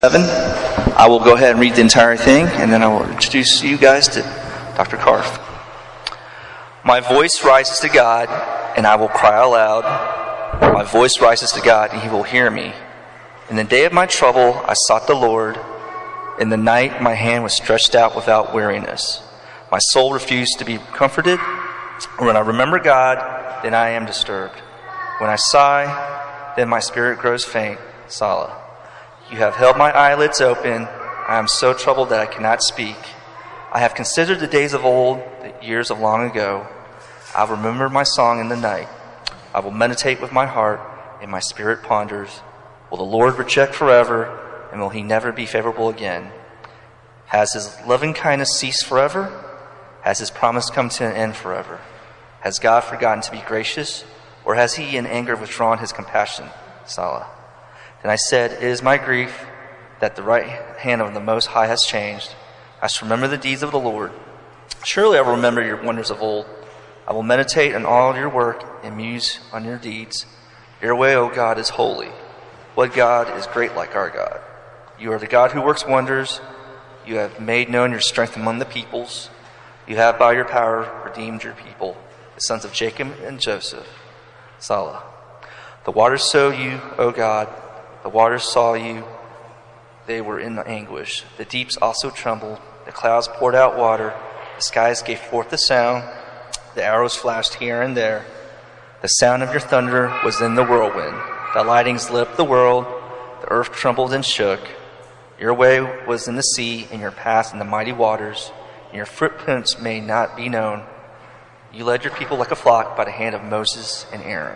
7. I will go ahead and read the entire thing, and then I will introduce you guys to Dr. Karff. My voice rises to God, and I will cry aloud. My voice rises to God, and he will hear me. In the day of my trouble, I sought the Lord. In the night, my hand was stretched out without weariness. My soul refused to be comforted. When I remember God, then I am disturbed. When I sigh, then my spirit grows faint. Salah. You have held my eyelids open. I am so troubled that I cannot speak. I have considered the days of old, the years of long ago. I will remember my song in the night. I will meditate with my heart, and my spirit ponders. Will the Lord reject forever, and will he never be favorable again? Has his loving kindness ceased forever? Has his promise come to an end forever? Has God forgotten to be gracious, or has he in anger withdrawn his compassion? Salah. And I said, it is my grief that the right hand of the Most High has changed. I shall remember the deeds of the Lord. Surely I will remember your wonders of old. I will meditate on all your work and muse on your deeds. Your way, O God, is holy. What God is great like our God? You are the God who works wonders. You have made known your strength among the peoples. You have by your power redeemed your people, the sons of Jacob and Joseph. Salah. The waters saw you, O God. The waters saw you. They were in anguish. The deeps also trembled. The clouds poured out water. The skies gave forth the sound. The arrows flashed here and there. The sound of your thunder was in the whirlwind. The lightnings lit up the world. The earth trembled and shook. Your way was in the sea, and your path in the mighty waters. And your footprints may not be known. You led your people like a flock by the hand of Moses and Aaron.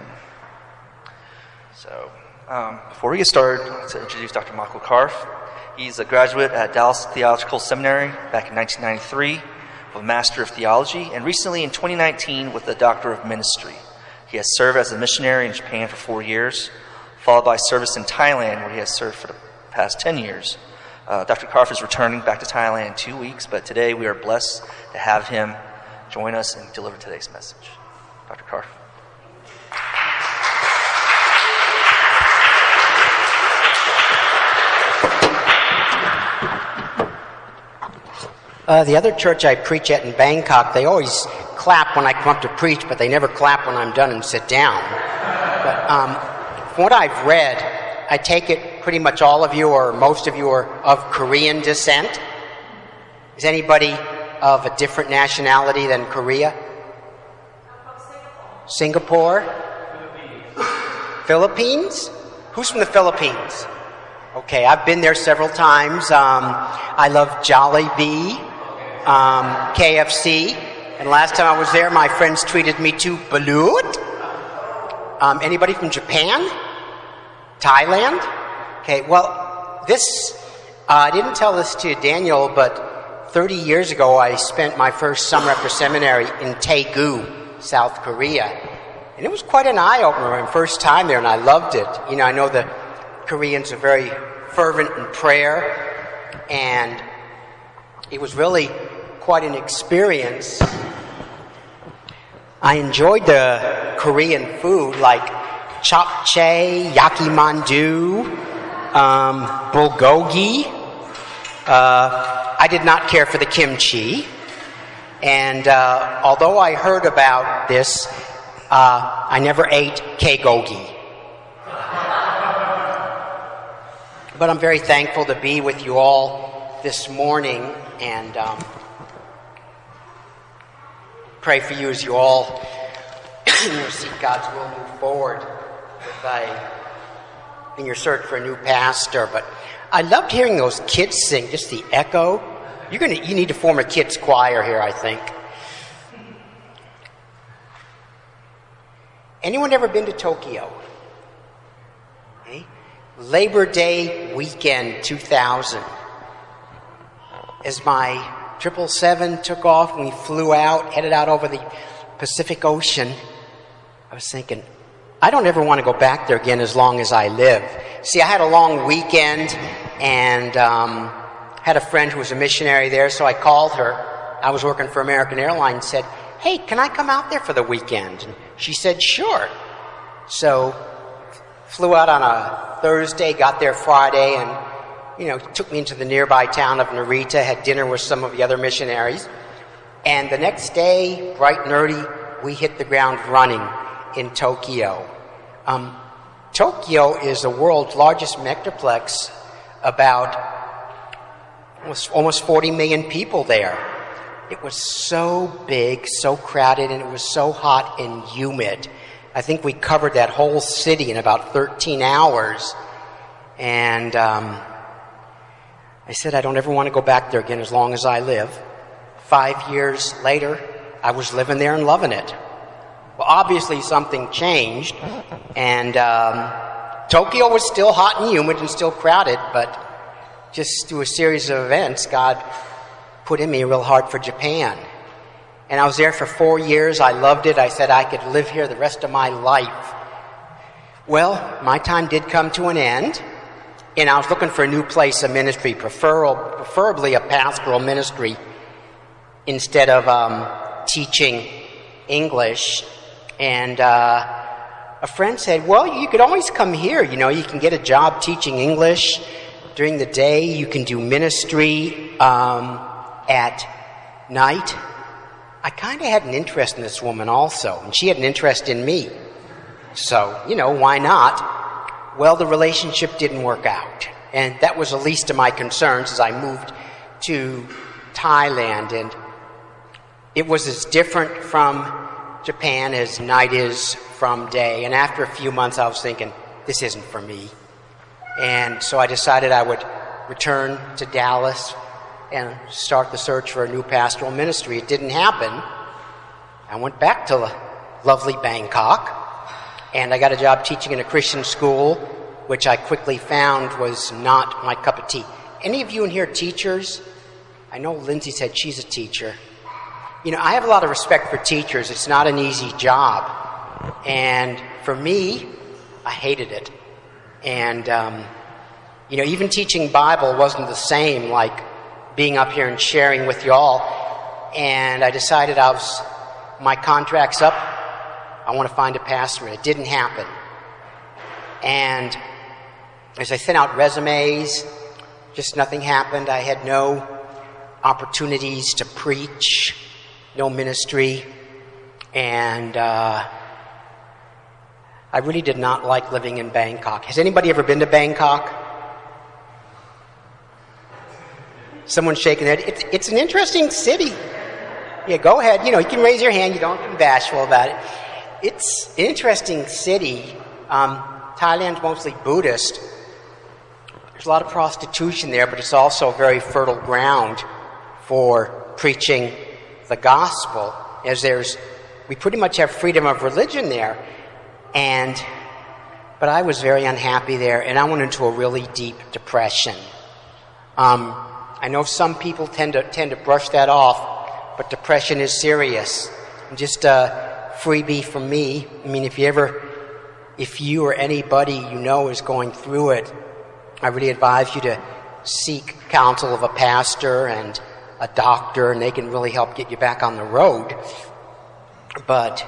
So, before we get started, I'd like to introduce Dr. Michael Karff. He's a graduate at Dallas Theological Seminary back in 1993 with a Master of Theology, and recently in 2019 with a Doctor of Ministry. He has served as a missionary in Japan for 4 years, followed by service in Thailand, where he has served for the past 10 years. Dr. Karff is returning back to Thailand in 2 weeks, but today we are blessed to have him join us and deliver today's message. Dr. Karff. The other church I preach at in Bangkok, they always clap when I come up to preach, but they never clap when I'm done and sit down. But from what I've read, I take it pretty much all of you or most of you are of Korean descent. Is anybody of a different nationality than Korea? Singapore? Philippines? Who's from the Philippines? Okay, I've been there several times. I love Jollibee, KFC, and last time I was there, my friends treated me to balut. Anybody from Japan? Thailand? Okay, well, I didn't tell this to Daniel, but 30 years ago, I spent my first summer after seminary in Daegu, South Korea. And it was quite an eye-opener, my first time there, and I loved it. You know, I know the Koreans are very fervent in prayer, and it was really quite an experience. I enjoyed the Korean food like japchae, yakimandu, bulgogi. I did not care for the kimchi, and although I heard about this, I never ate kegogi. But I'm very thankful to be with you all this morning, and pray for you as you all seek God's will move forward in your search for a new pastor. But I loved hearing those kids sing, just the echo. You need to form a kids choir here, I think. Anyone ever been to Tokyo? Okay. Labor Day weekend 2000. As my 777 took off and we flew out, headed out over the Pacific Ocean, I was thinking, I don't ever want to go back there again as long as I live. See, I had a long weekend and had a friend who was a missionary there, so I called her. I was working for American Airlines and said, hey, can I come out there for the weekend? And she said, sure. So flew out on a Thursday, got there Friday, and took me into the nearby town of Narita, had dinner with some of the other missionaries. And the next day, bright and early, we hit the ground running in Tokyo. Tokyo is the world's largest metroplex, about almost 40 million people there. It was so big, so crowded, and it was so hot and humid. I think we covered that whole city in about 13 hours. And I said, I don't ever want to go back there again as long as I live. 5 years later, I was living there and loving it. Well, obviously something changed, and Tokyo was still hot and humid and still crowded, but just through a series of events, God put in me a real heart for Japan. And I was there for 4 years. I loved it. I said I could live here the rest of my life. Well, my time did come to an end, and I was looking for a new place of ministry, preferably a pastoral ministry, instead of teaching English. And a friend said, well, you could always come here. You can get a job teaching English during the day. You can do ministry at night. I kind of had an interest in this woman also, and she had an interest in me. So, why not? Well, the relationship didn't work out, and that was the least of my concerns as I moved to Thailand. And it was as different from Japan as night is from day. And after a few months, I was thinking, this isn't for me. And so I decided I would return to Dallas and start the search for a new pastoral ministry. It didn't happen. I went back to lovely Bangkok, and I got a job teaching in a Christian school, which I quickly found was not my cup of tea. Any of you in here teachers? I know Lindsay said she's a teacher. I have a lot of respect for teachers. It's not an easy job. And for me, I hated it. And, even teaching Bible wasn't the same like being up here and sharing with you all. And I decided my contract's up. I want to find a pastor. It didn't happen. And as I sent out resumes, just nothing happened. I had no opportunities to preach, no ministry, and I really did not like living in Bangkok. Has anybody ever been to Bangkok? Someone's shaking their head. It's an interesting city. Yeah, go ahead. You can raise your hand. You don't have to be bashful about it. It's an interesting city. Thailand's mostly Buddhist. There's a lot of prostitution there, but it's also very fertile ground for preaching the gospel, as we pretty much have freedom of religion there. But I was very unhappy there, and I went into a really deep depression. I know some people tend to brush that off, but depression is serious. And just a freebie from me. If you or anybody is going through it, I really advise you to seek counsel of a pastor and a doctor, and they can really help get you back on the road. But,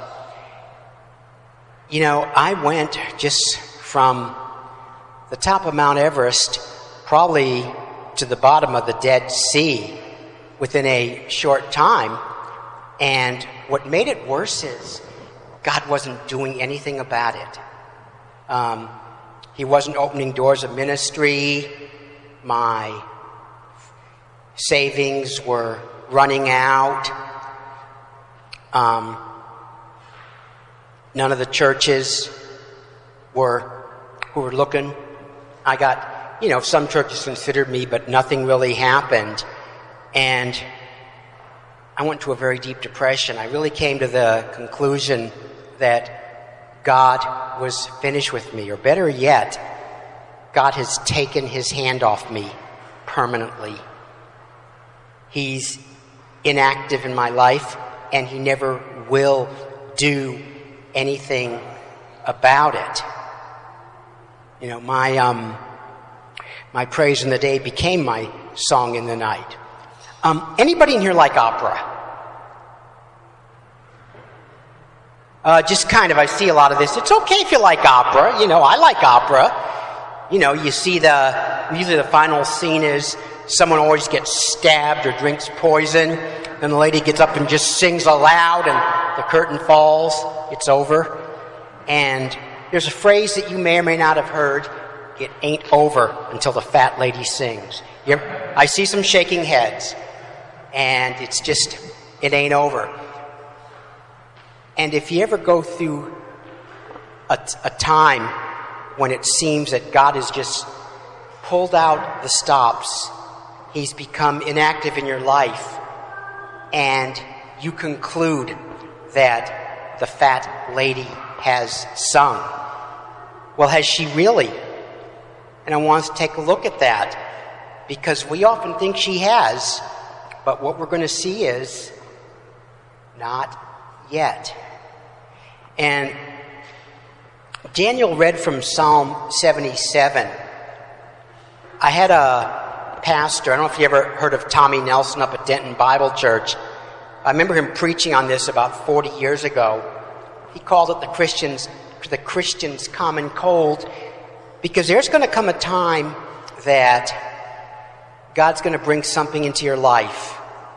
I went just from the top of Mount Everest probably to the bottom of the Dead Sea within a short time. And what made it worse is God wasn't doing anything about it. He wasn't opening doors of ministry. My savings were running out. None of the churches who were looking. I got, some churches considered me, but nothing really happened. And I went to a very deep depression. I really came to the conclusion that God was finished with me, or better yet, God has taken his hand off me permanently. He's inactive in my life, and he never will do anything about it. My praise in the day became my song in the night. Anybody in here like opera? Just kind of, I see a lot of this. It's okay if you like opera. I like opera. you see usually the final scene is someone always gets stabbed or drinks poison, and the lady gets up and just sings aloud, and the curtain falls, it's over. And there's a phrase that you may or may not have heard, it ain't over until the fat lady sings. I see some shaking heads, and it's just, it ain't over. And if you ever go through a time when it seems that God has just pulled out the stops, He's become inactive in your life, and you conclude that the fat lady has sung. Well, has she really? And I want us to take a look at that, because we often think she has, but what we're going to see is not yet. And Daniel read from Psalm 77. I had a pastor, I don't know if you ever heard of Tommy Nelson up at Denton Bible Church. I remember him preaching on this about 40 years ago. He called it the Christian's common cold, because there's going to come a time that God's going to bring something into your life.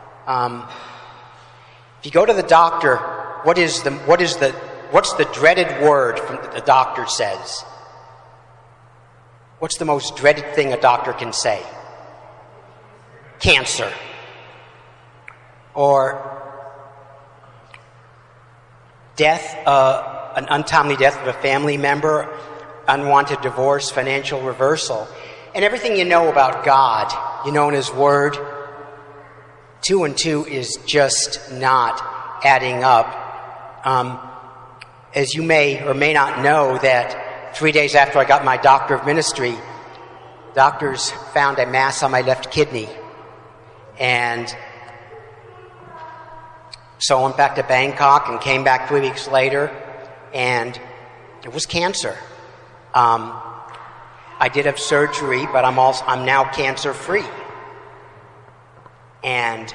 If you go to the doctor, what's the dreaded word the doctor says? What's the most dreaded thing a doctor can say? Cancer. Or death, an untimely death of a family member, unwanted divorce, financial reversal. And everything you know about God, you know in His Word, 2 and 2 is just not adding up. As you may or may not know, that 3 days after I got my Doctor of Ministry, doctors found a mass on my left kidney. And so I went back to Bangkok and came back 3 weeks later, and it was cancer. I did have surgery, but I'm now cancer-free. And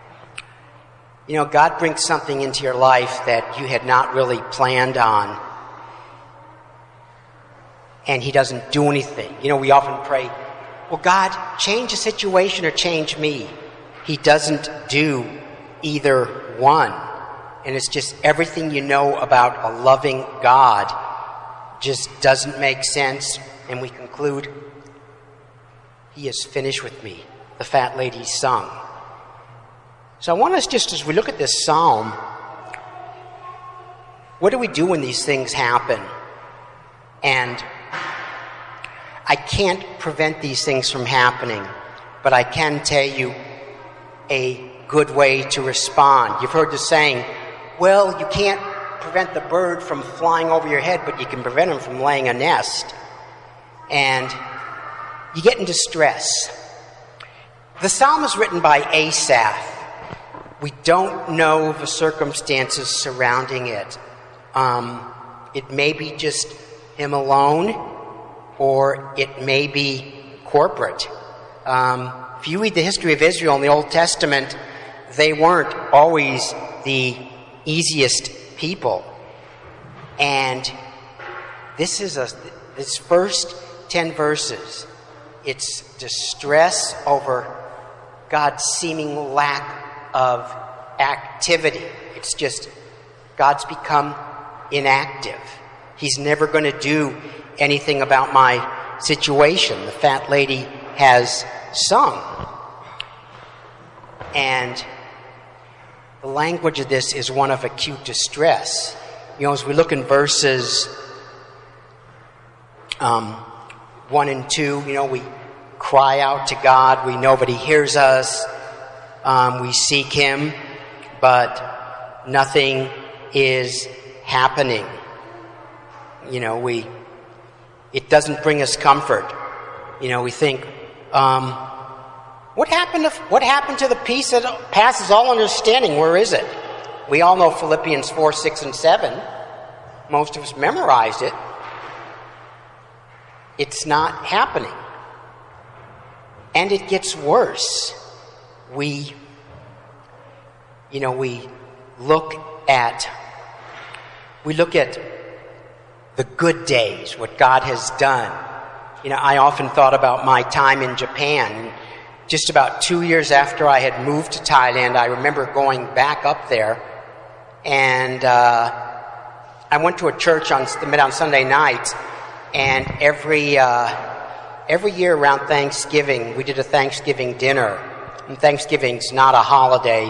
God brings something into your life that you had not really planned on, and He doesn't do anything. We often pray, well, God, change the situation or change me. He doesn't do either one. And it's just everything you know about a loving God just doesn't make sense, and we conclude, He is finished with me. The fat lady sung. So I want us, just as we look at this psalm, what do we do when these things happen? And I can't prevent these things from happening, but I can tell you a good way to respond. You've heard the saying, well, you can't prevent the bird from flying over your head, but you can prevent him from laying a nest. And you get into stress. The psalm is written by Asaph. We don't know the circumstances surrounding it. It may be just him alone, or it may be corporate. If you read the history of Israel in the Old Testament, they weren't always the easiest people. And this first 10 verses, it's distress over God's seeming lack of activity. It's just God's become inactive. He's never going to do anything about my situation. The fat lady has sung. And the language of this is one of acute distress. As we look in verses 1 and 2, we cry out to God. We know that He hears us. We seek Him, but nothing is happening. It doesn't bring us comfort. We think, what happened to the peace that passes all understanding? Where is it? We all know Philippians 4, 6, and 7. Most of us memorized it. It's not happening. And it gets worse. We look at the good days, what God has done. I often thought about my time in Japan. Just about 2 years after I had moved to Thailand, I remember going back up there, and I went to a church met on Sunday nights, and every year around Thanksgiving, we did a Thanksgiving dinner. And Thanksgiving's not a holiday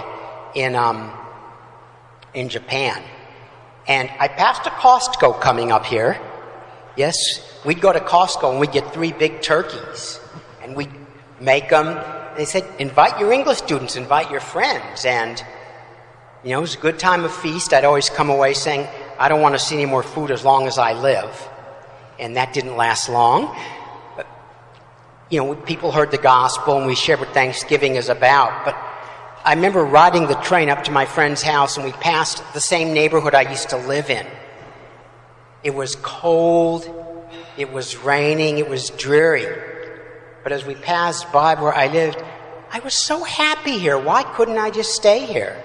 in Japan. And I passed a Costco coming up here. Yes, we'd go to Costco and we'd get 3 big turkeys, and we'd make them. They said, invite your English students, invite your friends. And, it was a good time of feast. I'd always come away saying, I don't want to see any more food as long as I live. And that didn't last long. But, people heard the gospel and we shared what Thanksgiving is about. But I remember riding the train up to my friend's house, and we passed the same neighborhood I used to live in. It was cold, it was raining, it was dreary. But as we passed by where I lived, I was so happy here. Why couldn't I just stay here?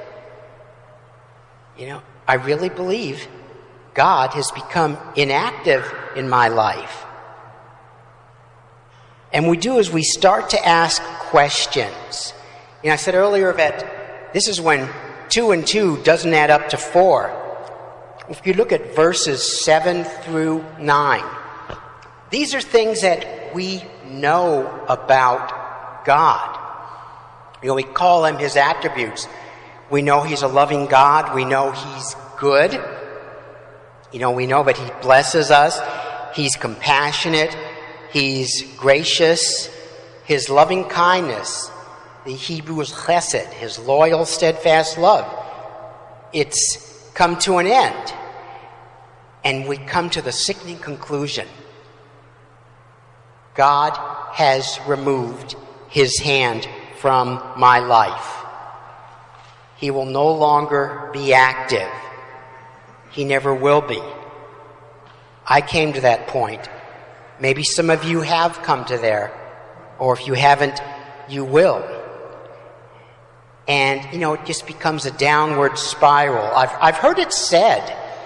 I really believe God has become inactive in my life. And we do as we start to ask questions. I said earlier that this is when 2 and 2 doesn't add up to 4. If you look at verses 7 through 9, these are things that we know about God. We call them his attributes. We know he's a loving God. We know he's good. We know that he blesses us. He's compassionate. He's gracious. His loving kindness, the Hebrew is chesed, his loyal, steadfast love. It's come to an end. And we come to the sickening conclusion. God has removed his hand from my life. He will no longer be active. He never will be. I came to that point. Maybe some of you have come to there, or if you haven't, you will. And, it just becomes a downward spiral. I've heard it said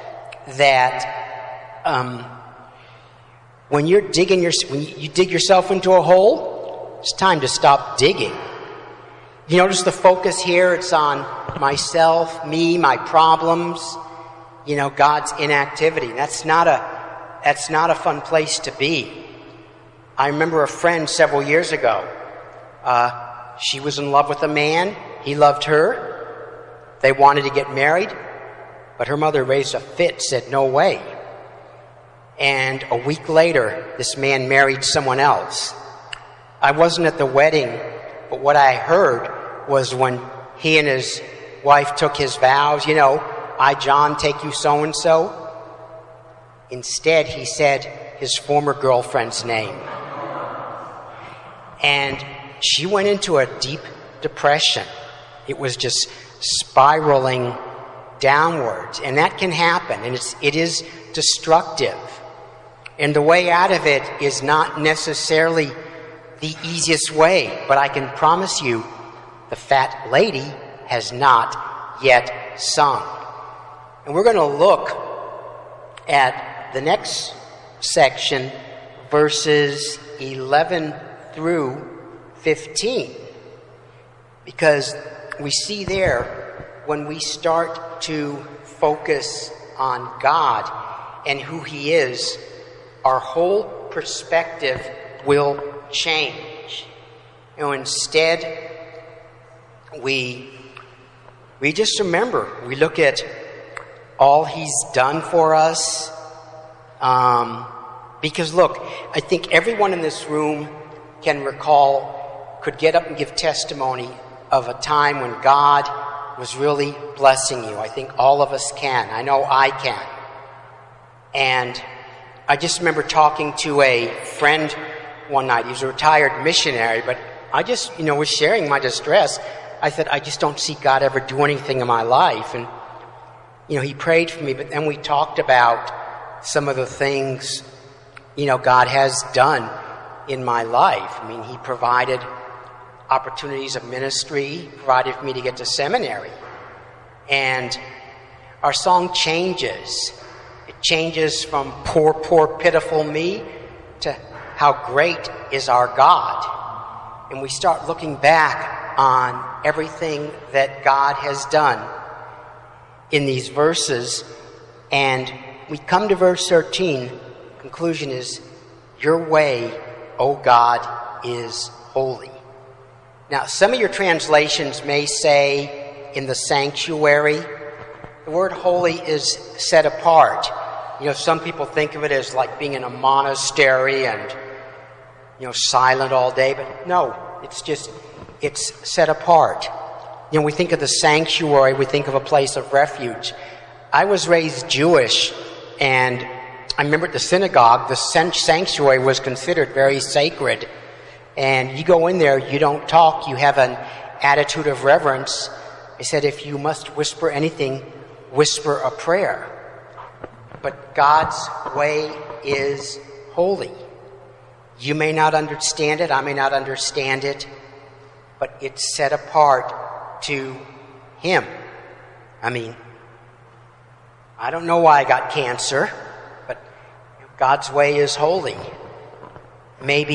that when you dig yourself into a hole, it's time to stop digging. You notice the focus here, it's on myself, me, my problems, God's inactivity. That's not a fun place to be. I remember a friend several years ago. She was in love with a man. He loved her. They wanted to get married, but her mother raised a fit, said no way. And a week later, this man married someone else. I wasn't at the wedding, but what I heard was when he and his wife took his vows, I, John, take you so-and-so. Instead, he said his former girlfriend's name. And she went into a deep depression. It was just spiraling downwards. And that can happen, and it is destructive. And the way out of it is not necessarily the easiest way, but I can promise you the fat lady has not yet sung. And we're going to look at the next section, verses 11 through 15, because we see there when we start to focus on God and who he is, our whole perspective will change. Instead, we just remember, we look at all he's done for us. Because look, I think everyone in this room could get up and give testimony of a time when God was really blessing you. I think all of us can. I know I can. And I just remember talking to a friend one night. He was a retired missionary, but I just, was sharing my distress. I said, I just don't see God ever do anything in my life. And, he prayed for me, but then we talked about some of the things, God has done in my life. He provided opportunities of ministry, provided for me to get to seminary. And our song changes. It changes from poor, poor, pitiful me to how great is our God. And we start looking back on everything that God has done in these verses, and we come to verse 13. Conclusion is, your way, O God, is holy. Now, some of your translations may say in the sanctuary. The word holy is set apart. You know, some people think of it as like being in a monastery and, silent all day, but no, it's set apart. You know, we think of the sanctuary, we think of a place of refuge. I was raised Jewish, and I remember at the synagogue, the sanctuary was considered very sacred. And you go in there, you don't talk, you have an attitude of reverence. I said, if you must whisper anything, whisper a prayer. But God's way is holy. You may not understand it, I may not understand it, but it's set apart to Him. I mean, I don't know why I got cancer, but God's way is holy. Maybe,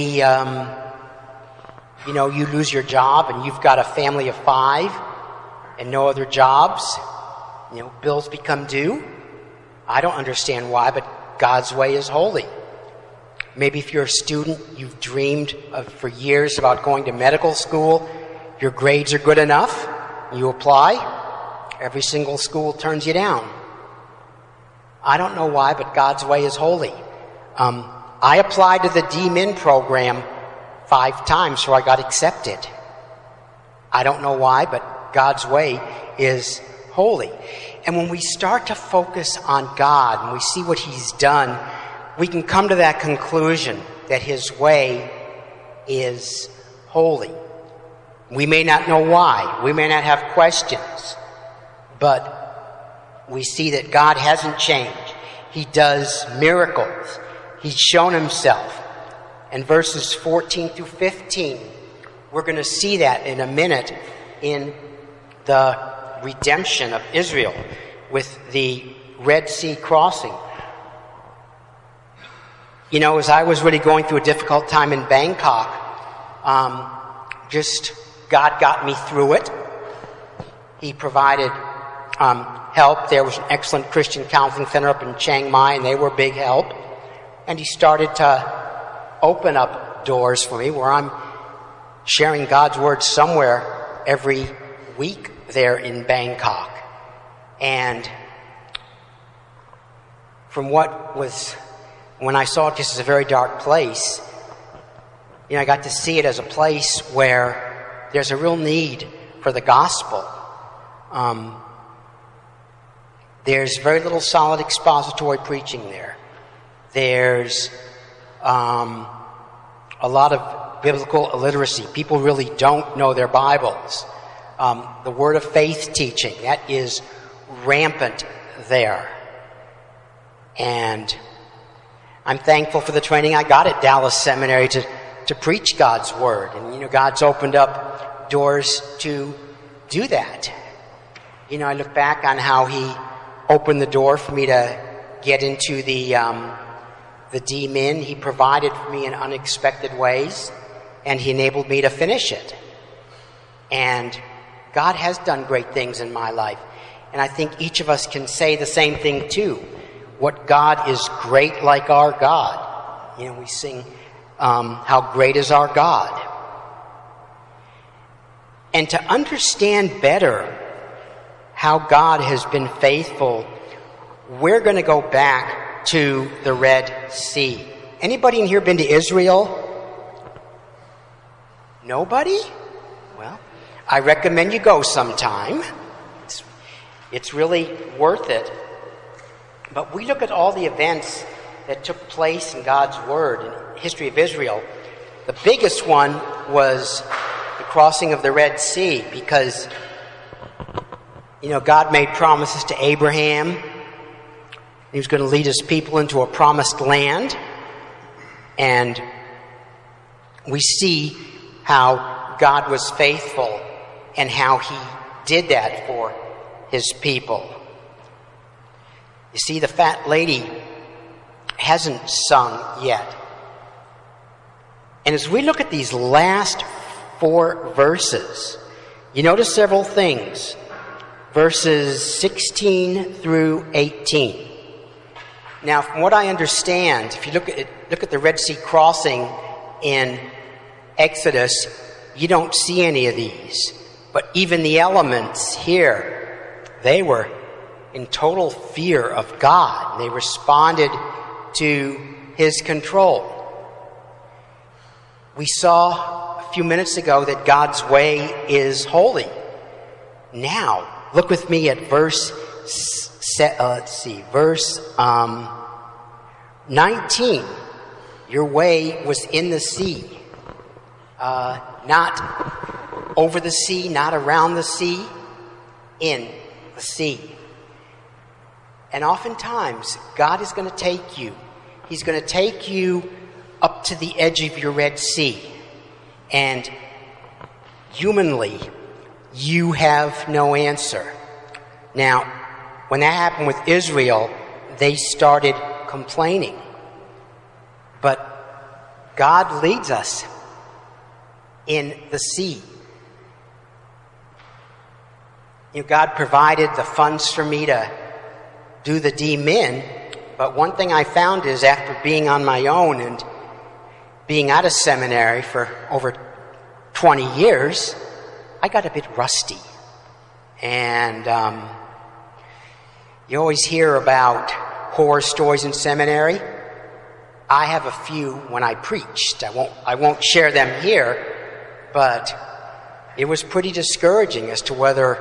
you lose your job and you've got a family of 5 and no other jobs. Bills become due. I don't understand why, but God's way is holy. Maybe if you're a student, you've dreamed for years about going to medical school. Your grades are good enough. You apply. Every single school turns you down. I don't know why, but God's way is holy. I applied to the D-Min program 5 times, so I got accepted. I don't know why, but God's way is holy. And when we start to focus on God and we see what He's done, we can come to that conclusion that His way is holy. We may not know why. We may not have questions. But we see that God hasn't changed. He does miracles. He's shown Himself. And verses 14 through 15, we're going to see that in a minute in the redemption of Israel with the Red Sea crossing. As I was really going through a difficult time in Bangkok, God got me through it. He provided help. There was an excellent Christian counseling center up in Chiang Mai, and they were a big help. And He started to open up doors for me where I'm sharing God's Word somewhere every week there in Bangkok. And from when I saw it just as a very dark place, I got to see it as a place where there's a real need for the gospel. There's very little solid expository preaching there. There's a lot of biblical illiteracy. People really don't know their Bibles. The word of faith teaching, that is rampant there. And I'm thankful for the training I got at Dallas Seminary to preach God's Word. And, God's opened up doors to do that. I look back on how He opened the door for me to get into the D-Min. He provided for me in unexpected ways, and He enabled me to finish it. And God has done great things in my life. And I think each of us can say the same thing too. What God is great like our God. We sing, how great is our God. And to understand better how God has been faithful, we're going to go back to the Red Sea. Anybody in here been to Israel? Nobody? Well, I recommend you go sometime. It's really worth it. But we look at all the events that took place in God's Word in the history of Israel. The biggest one was the crossing of the Red Sea, because, God made promises to Abraham. He was going to lead His people into a promised land. And we see how God was faithful and how He did that for His people. You see, the fat lady hasn't sung yet. And as we look at these last 4 verses, you notice several things. Verses 16 through 18. Now, from what I understand, if you look at the Red Sea crossing in Exodus, you don't see any of these. But even the elements here, they were in total fear of God. They responded to his control. We saw a few minutes ago that God's way is holy. Now, look with me at verse 19. Your way was in the sea. Not over the sea, not around the sea, in the sea. And oftentimes, God is going to take you. He's going to take you up to the edge of your Red Sea. And humanly, you have no answer. Now, when that happened with Israel, they started complaining. But God leads us in the sea. You know, God provided the funds for me to do the D-Min, but one thing I found is after being on my own and being out of seminary for over 20 years, I got a bit rusty. And you always hear about horror stories in seminary. I have a few when I preached. I won't share them here, but it was pretty discouraging as to whether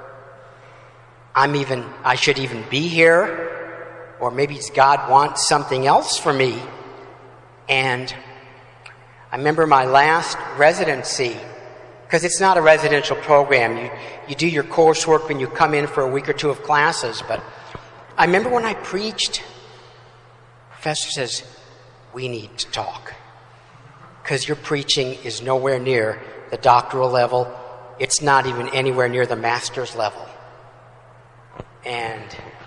I should even be here, or maybe God wants something else for me. And I remember my last residency, because it's not a residential program. You do your coursework when you come in for a week or 2 of classes. But I remember when I preached, the professor says, we need to talk, because your preaching is nowhere near the doctoral level. It's not even anywhere near the master's level. And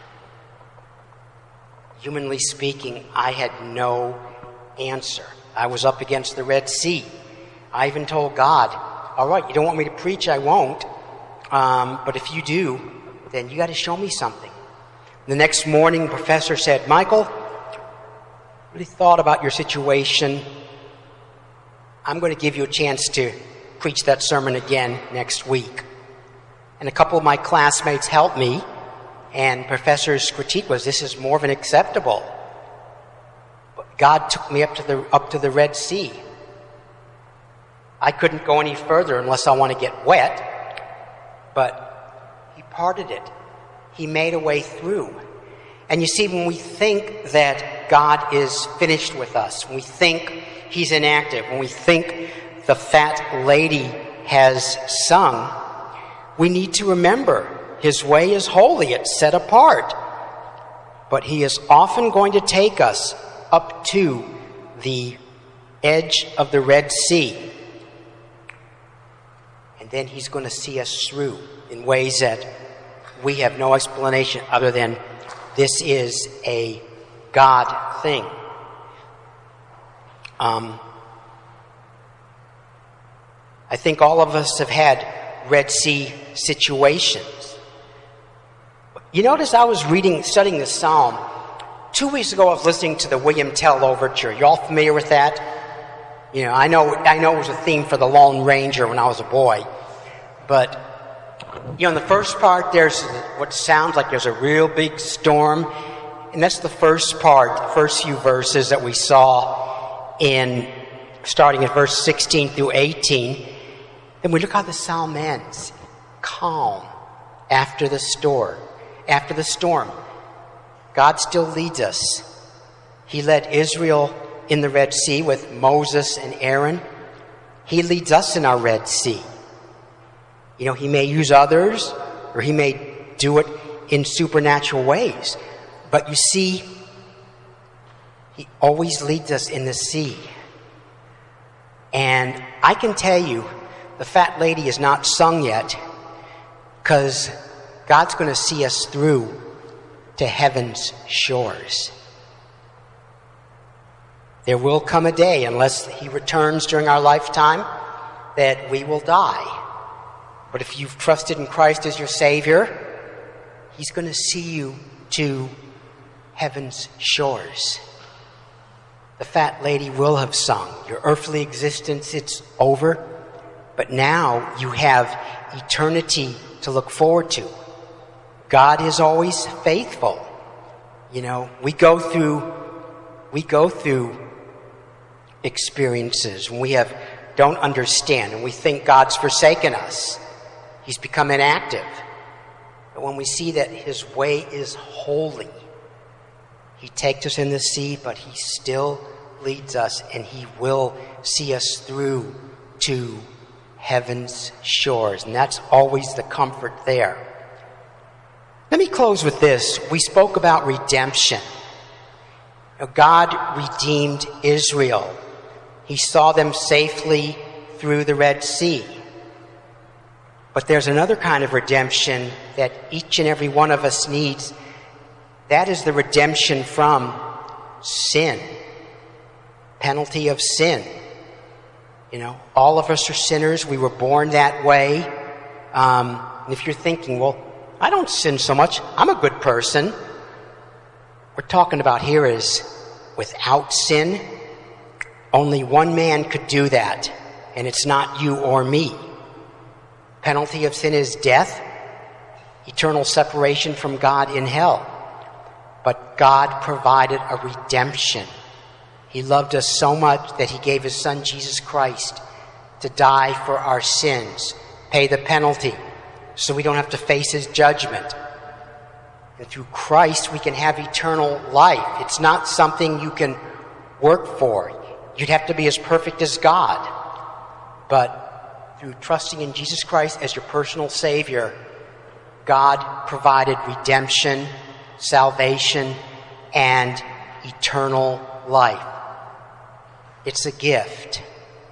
humanly speaking, I had no answer. I was up against the Red Sea. I even told God, all right, you don't want me to preach, I won't. But if you do, then you got to show me something. The next morning, the professor said, Michael, really thought about your situation. I'm going to give you a chance to preach that sermon again next week. And a couple of my classmates helped me, and professor's critique was, this is more than acceptable. But God took me up to the Red Sea. I couldn't go any further unless I want to get wet, but he parted it. He made a way through. And you see, when we think that God is finished with us, when we think he's inactive, when we think the fat lady has sung, we need to remember his way is holy, it's set apart. But he is often going to take us up to the edge of the Red Sea. And then he's going to see us through in ways that we have no explanation other than this is a God thing. I think all of us have had Red Sea situations. You notice I was studying this psalm. 2 weeks ago I was listening to the William Tell Overture. You all familiar with that? You know, I know it was a theme for the Lone Ranger when I was a boy. But, you know, in the first part there's what sounds like there's a real big storm. And that's the first part, the first few verses that we saw starting at verse 16 through 18. Then we look how the psalm ends. Calm after the storm. After the storm, God still leads us. He led Israel in the Red Sea with Moses and Aaron. He leads us in our Red Sea. You know, he may use others, or he may do it in supernatural ways. But you see, he always leads us in the sea. And I can tell you, the fat lady is not sung yet, because God's going to see us through to heaven's shores. There will come a day, unless he returns during our lifetime, that we will die. But if you've trusted in Christ as your Savior, he's going to see you to heaven's shores. The fat lady will have sung, your earthly existence, it's over. But now you have eternity to look forward to. God is always faithful. You know, we go through experiences when we don't understand and we think God's forsaken us. He's become inactive. But when we see that his way is holy, he takes us in the sea, but he still leads us, and he will see us through to heaven's shores. And that's always the comfort there. Let me close with this. We spoke about redemption. God redeemed Israel. He saw them safely through the Red Sea. But there's another kind of redemption that each and every one of us needs. That is the redemption from sin. Penalty of sin. You know, all of us are sinners. We were born that way. And if you're thinking, well, I don't sin so much, I'm a good person. What we're talking about here is without sin, only one man could do that, and it's not you or me. Penalty of sin is death, eternal separation from God in hell. But God provided a redemption. He loved us so much that he gave his son Jesus Christ to die for our sins, pay the penalty, so we don't have to face his judgment. And through Christ, we can have eternal life. It's not something you can work for. You'd have to be as perfect as God. But through trusting in Jesus Christ as your personal Savior, God provided redemption, salvation, and eternal life. It's a gift.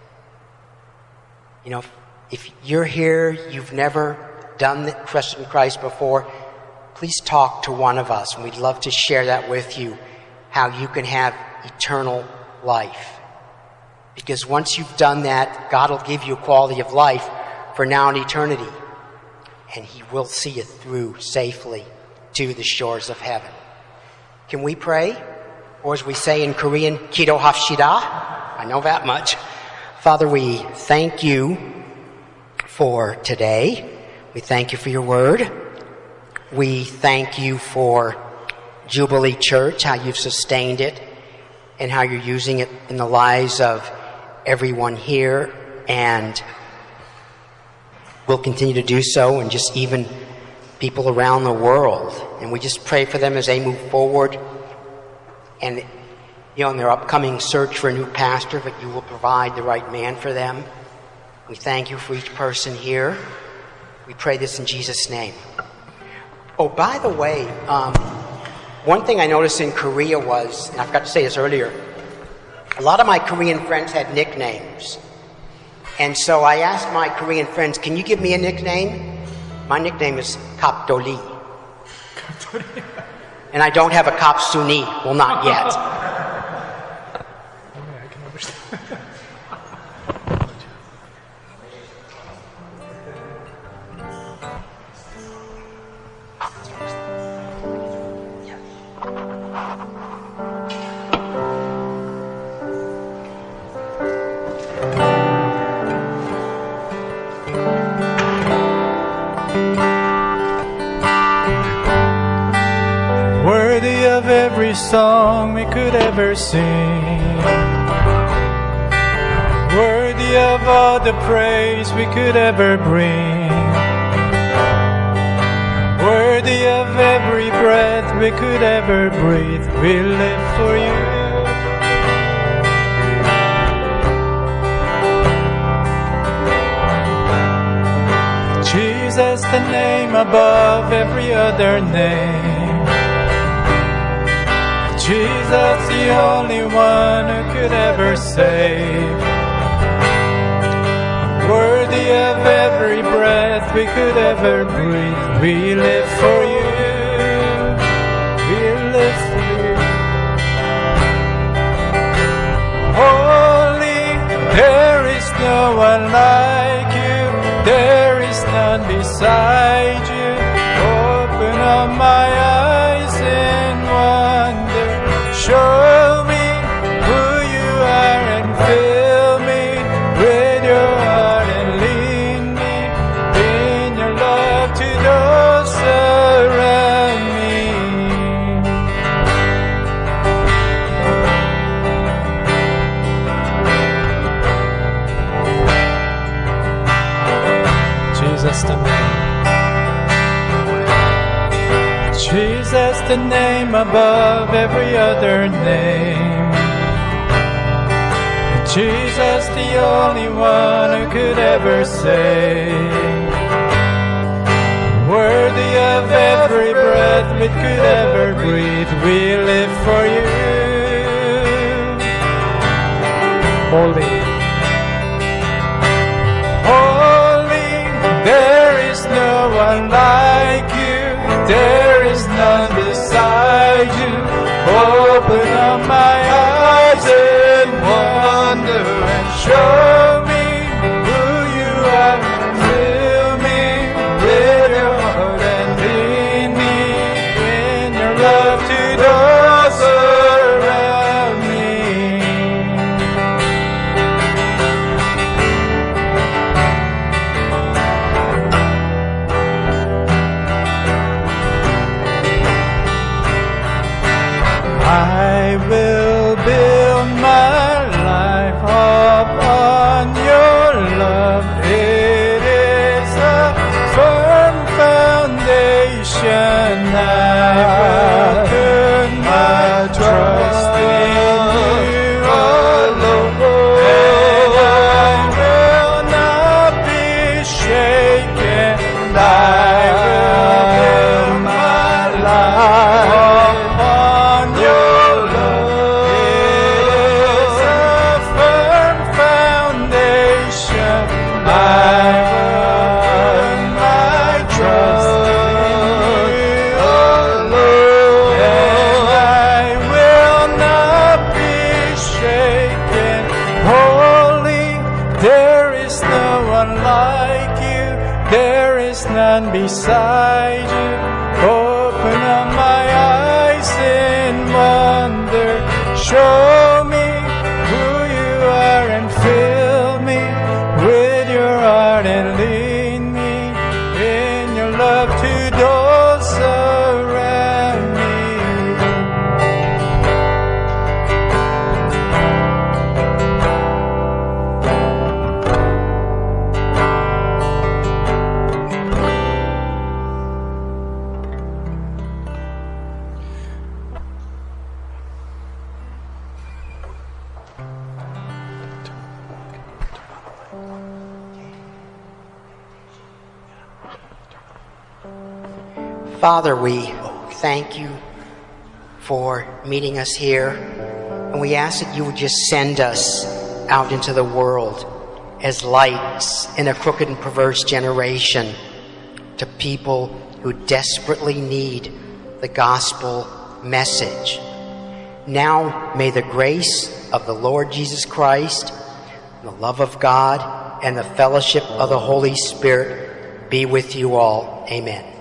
You know, if you're here, you've never done the trust in Christ before, please talk to one of us, and we'd love to share that with you, how you can have eternal life. Because once you've done that, God will give you a quality of life for now and eternity, and he will see you through safely to the shores of heaven. Can we pray? Or as we say in Korean, Kido Hafshida. I know that much. Father, we thank you for today. We thank you for your word. We thank you for Jubilee Church, how you've sustained it and how you're using it in the lives of everyone here, and will continue to do so, and just even people around the world. And we just pray for them as they move forward, and in their upcoming search for a new pastor, that you will provide the right man for them. We thank you for each person here. We pray this in Jesus' name. Oh, by the way, one thing I noticed in Korea was, and I forgot to say this earlier, a lot of my Korean friends had nicknames. And so I asked my Korean friends, can you give me a nickname? My nickname is Kapdoli. And I don't have a Kapsuni. Well, not yet. Worthy of every song we could ever sing, worthy of all the praise we could ever bring, worthy of every breath we could ever breathe. We live for you. Jesus, the name above every other name. Jesus, the only one who could ever save. Worthy of every breath we could ever breathe. We live for you. We live for you. one like you. There is none beside you. Open up my eyes in wonder. Show me who you are and fill me with your heart and lead me in your love to those around me. Jesus the name. Jesus the name above every other name. Jesus the only one who could ever save. Worthy of every breath we could ever breathe, we live for you. Holy. Holy, there is no one like you. There is none beside you. Open up my eyes in wonder and show me who you are. Fill me with your heart and lead me in your love to those around me. I will build my life upon your love. It is a firm foundation. I will put my trust in you alone, and I will not be shaken. I will build my life upon your love. It is a firm foundation. I will put my trust in you alone, and I will not be shaken. Holy, there is no one like you. There is none beside you. Open up my eyes in wonder. Show me who you are and fill me with your heart and lead me in your love to those around me. Father, we thank you for meeting us here, and we ask that you would just send us out into the world as lights in a crooked and perverse generation to people who desperately need the gospel message. Now may the grace of the Lord Jesus Christ, the love of God, and the fellowship of the Holy Spirit be with you all. Amen.